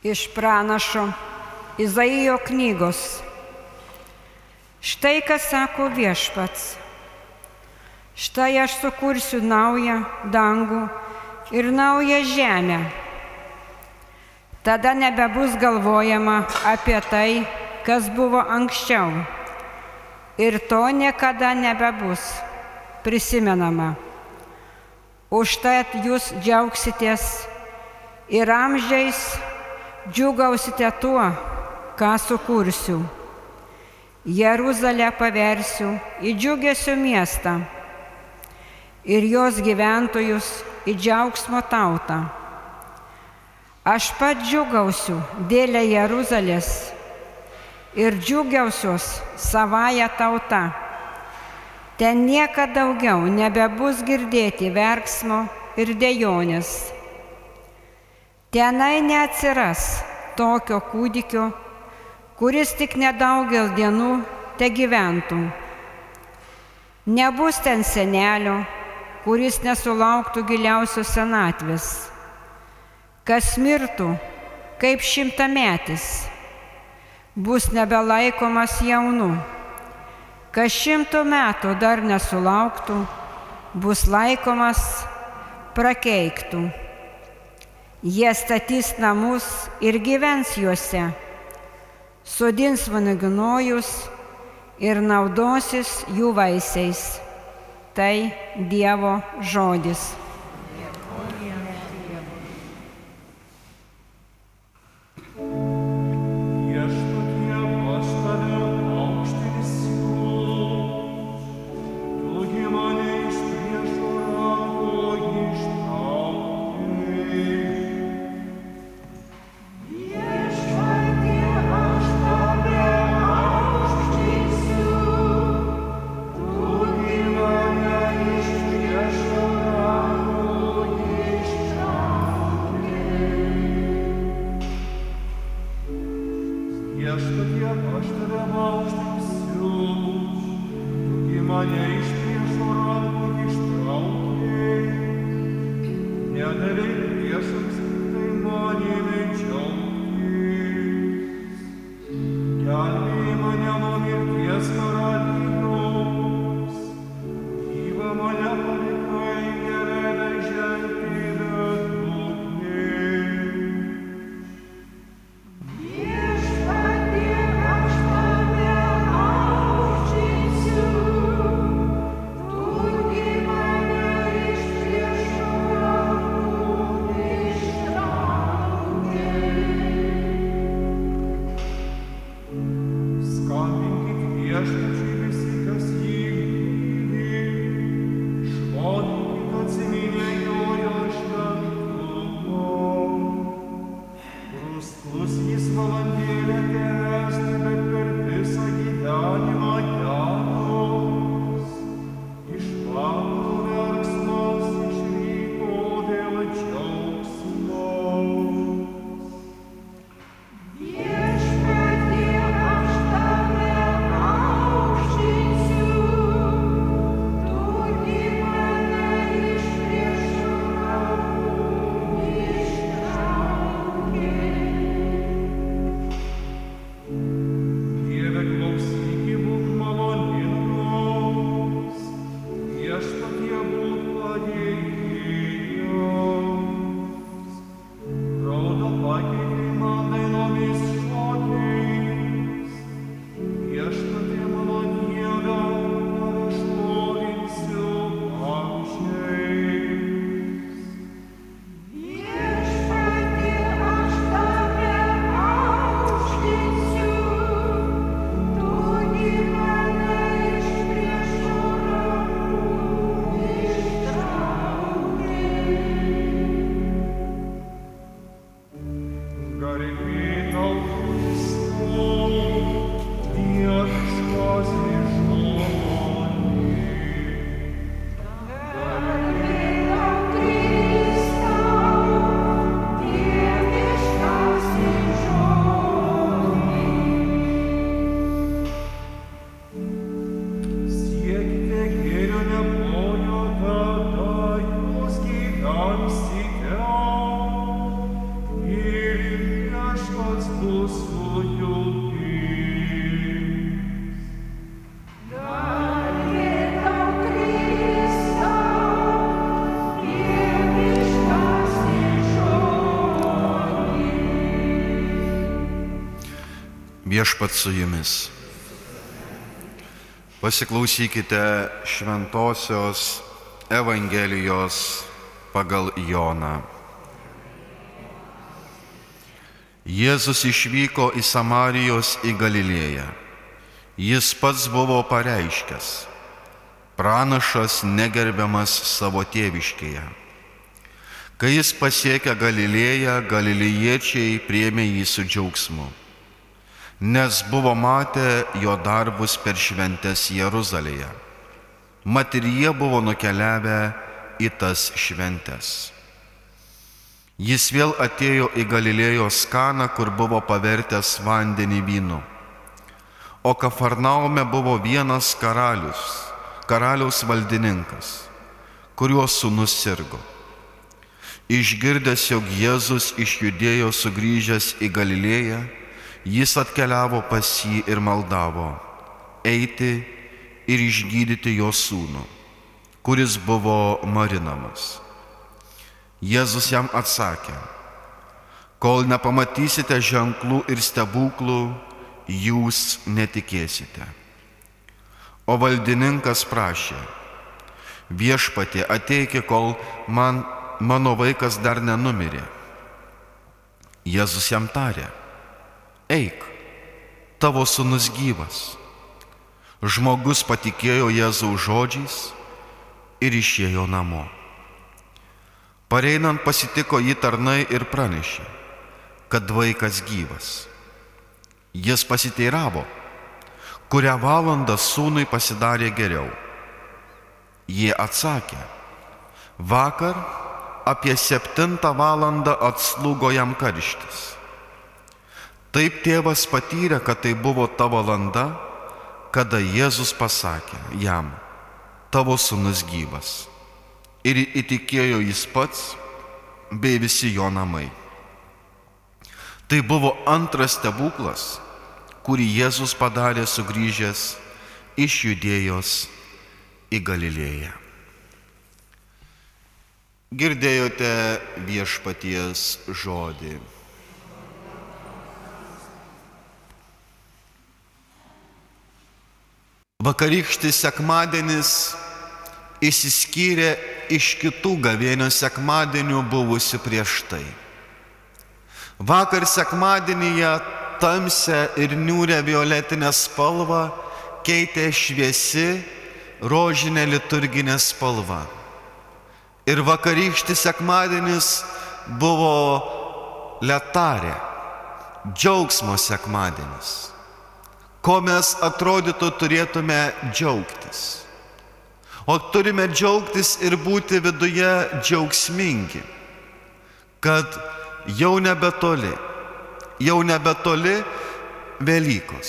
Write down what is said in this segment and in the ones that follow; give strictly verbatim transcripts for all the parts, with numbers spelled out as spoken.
Iš pranašo Izaijo knygos. Štai kas sako Viešpats. Štai aš sukursiu naują dangų ir naują žemę. Tada nebebus galvojama apie tai, kas buvo anksčiau. Ir to niekada nebebus prisimenama. Užtat jūs džiaugsitės ir amžiais džiugausite tuo, ką sukursiu. Jeruzalę paversiu į džiugesio miestą ir jos gyventojus į džiaugsmo tautą. Aš pat džiugausiu dėl Jeruzalės ir džiugiausios savąją tautą. Ten niekada daugiau nebebus girdėti verksmo ir dejonės. Tenai neatsiras tokio kūdikio, kuris tik nedaugel dienų te gyventų. Nebus ten senelio, kuris nesulauktų giliausios senatvės. Kas mirtų kaip šimtametis, bus nebelaikomas jaunu. Kas šimto metų dar nesulauktų, bus laikomas prakeiktų. Jie statys namus ir gyvens juose, sodins vynuogynus ir naudosis jų vaisiais. Tai Dievo žodis. Gausite, ir Viešpats su jumis. Pasiklausykite šventosios Evangelijos pagal Joną. Jėzus išvyko į Samarijos į Galilėją. Jis pats buvo pareiškęs: pranašas negerbiamas savo tėviškėje. Kai jis pasiekė Galilėją, galilėjiečiai priėmė jį su džiaugsmu, nes buvo matę jo darbus per šventes Jeruzalėje. Mat ir jie buvo nukeliavę į tas šventes. Jis vėl atėjo į Galilėjos Kaną, kur buvo pavertęs vandenį vynu. O Kafarnaume buvo vienas karalius, karaliaus valdininkas, kurio sūnus sirgo. Išgirdęs, jog Jėzus iš Judėjos sugrįžęs į Galilėją, jis atkeliavo pas jį ir maldavo eiti ir išgydyti jo sūnų, kuris buvo marinamas. Jėzus jam atsakė: kol nepamatysite ženklų ir stebuklų, jūs netikėsite. O valdininkas prašė: viešpatie, ateiki, kol man, mano vaikas dar nenumirė. Jėzus jam tarė: eik, tavo sūnus gyvas. Žmogus patikėjo Jėzaus žodžiais ir išėjo namo. Pareinant pasitiko jį tarnai ir pranešė, kad vaikas gyvas. Jis pasiteiravo, kurią valandą sūnui pasidarė geriau. Jie atsakė: vakar apie septintą valandą atslūgo jam karštis. Taip tėvas patyrė, kad tai buvo ta valanda, kada Jėzus pasakė jam: tavo sūnus gyvas. Ir įtikėjo jis pats bei visi jo namai. Tai buvo antras stebuklas, kurį Jėzus padarė sugrįžęs iš Judėjos į Galilėją. Girdėjote viešpaties žodį. Vakarykštis sekmadienis išsiskyrė iš kitų gavėnios sekmadienių buvusių prieš tai. Vakar sekmadienyje tamsią ir niūrią violetinę spalvą keitė šviesi rožinė liturginė spalva. Ir vakarykštis sekmadienis buvo letarė, džiaugsmo sekmadienis, ko mes atrodytų turėtume džiaugtis. O turime džiaugtis ir būti viduje džiaugsmingi, kad jau nebetoli, jau nebetoli Velykos.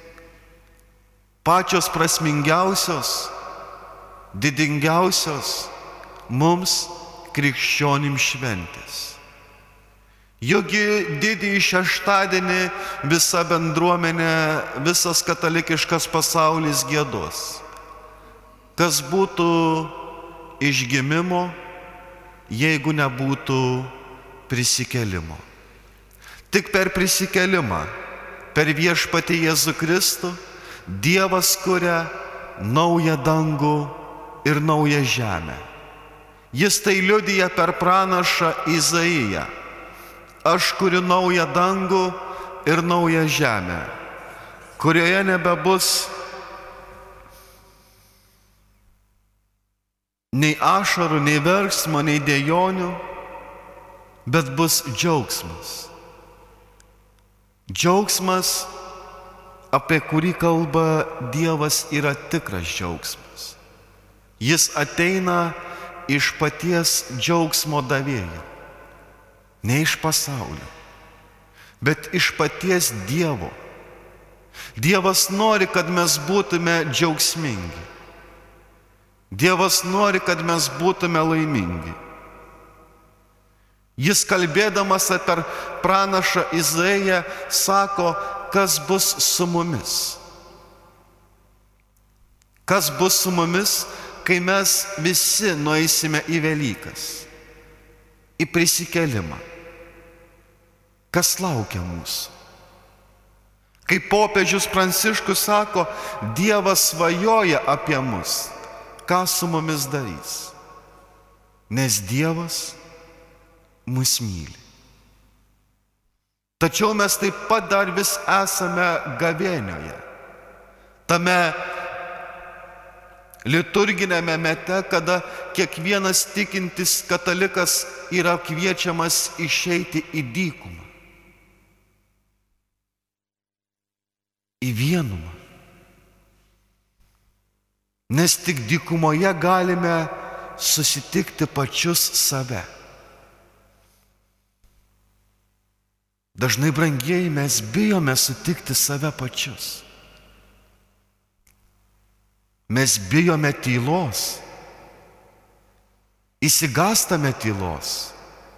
Pačios prasmingiausios, didingiausios mums krikščionim šventės. Juk didįjį šeštadienį visa bendruomenė, visas katalikiškas pasaulis giedos. Kas būtų išgimimo, jeigu nebūtų prisikėlimo. Tik per prisikėlimą, per viešpatį Jėzų Kristų, Dievas kuria naują dangų ir naują žemę. Jis tai liudija per pranašą Izaiją: aš kuriu naują dangų ir naują žemę, kurioje nebebus nei ašarų, nei verksmo, nei dejonių, bet bus džiaugsmas. Džiaugsmas, apie kurį kalba Dievas, yra tikras džiaugsmas. Jis ateina iš paties džiaugsmo davėjo, ne iš pasaulio, bet iš paties Dievo. Dievas nori, kad mes būtume džiaugsmingi. Dievas nori, kad mes būtume laimingi. Jis kalbėdamas apie pranašą Izaiją sako, kas bus su mumis. Kas bus su mumis, kai mes visi nueisime į Velykas, į prisikėlimą. Kas laukia mūsų? Kaip popiežius Pranciškus sako, Dievas svajoja apie mus, ką su mumis darys, nes Dievas mus myli. Tačiau mes taip pat dar vis esame gavėnioje, tame liturginėme mete, kada kiekvienas tikintis katalikas yra kviečiamas išeiti į dykumą, į vienumą. Nes tik dykumoje galime susitikti pačius save. Dažnai, brangieji, mes bijome sutikti save pačius. Mes bijome tylos, įsigąstame tylos.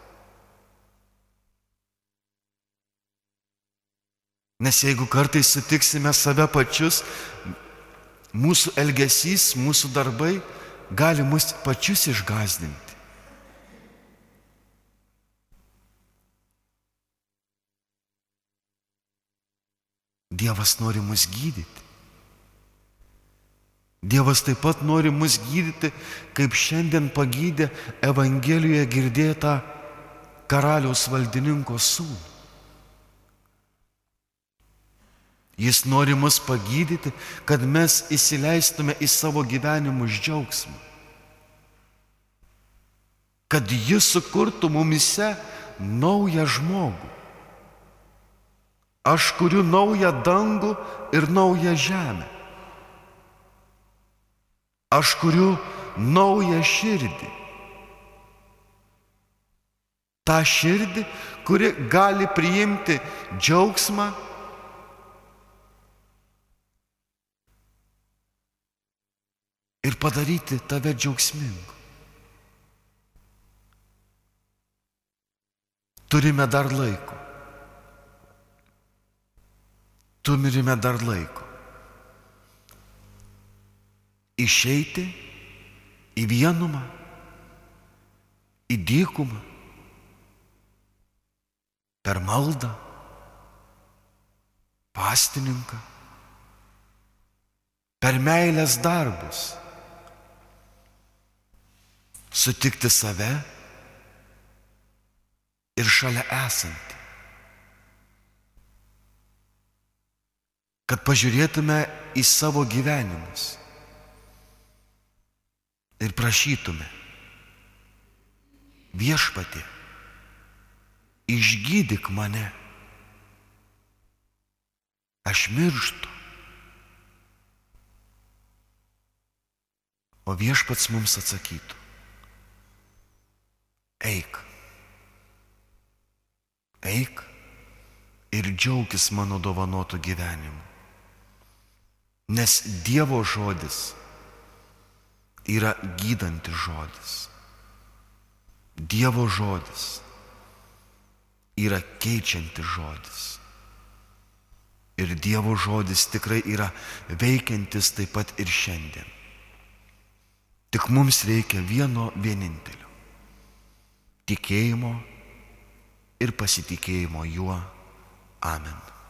Nes jeigu kartais sutiksime save pačius, mūsų elgesys, mūsų darbai gali mus pačius išgąsdinti. Dievas nori mus gydyti. Dievas taip pat nori mus gydyti, kaip šiandien pagydė Evangelijoje girdėtą karaliaus valdininko sūnų. Jis nori mus pagydyti, kad mes įsileistume į savo gyvenimus džiaugsmą. Kad jis sukurtų mumise naują žmogų. Aš kuriu naują dangų ir naują žemę. Aš kuriu naują širdį. Ta širdį, kuri gali priimti džiaugsmą ir padaryti tave džiaugsmingu. Turime dar laiko. Turime dar laiko. Išeiti į vienumą, į dykumą, per maldą, pastininką, per meilės darbus, sutikti save ir šalia esantį. Kad pažiūrėtume į savo gyvenimus ir prašytume: Viešpatie, išgydyk mane, aš mirštu. O Viešpats mums atsakytų: eik, eik ir džiaukis mano dovanotų gyvenimu. Nes Dievo žodis yra gydantis žodis. Dievo žodis yra keičiantis žodis. Ir Dievo žodis tikrai yra veikiantis taip pat ir šiandien. Tik mums reikia vieno vienintelio – tikėjimo ir pasitikėjimo juo. Amen.